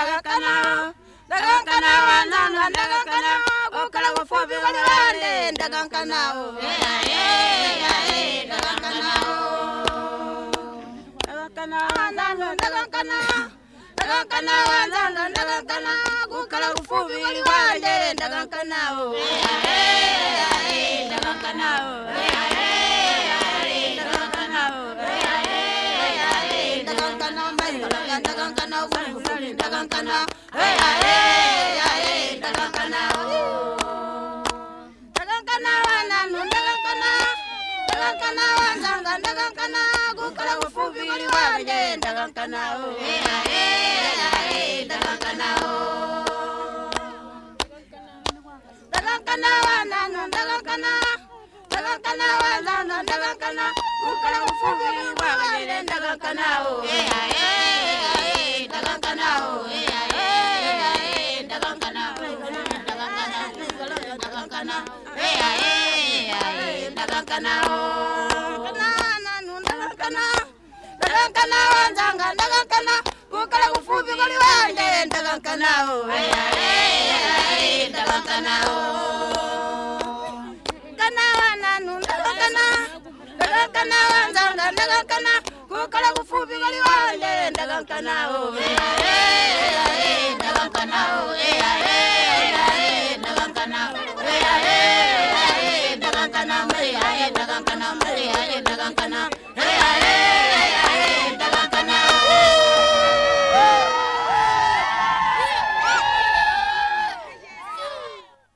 ndagakana ndagakana wanzanga ndagakana okala kufupi kwalibande ndagakana ndagakana ndagakana wanzanga ndagakana ndagakana wanzanga ndagakana okala kufupi kwalibande ndagakana ndagakana ndagakana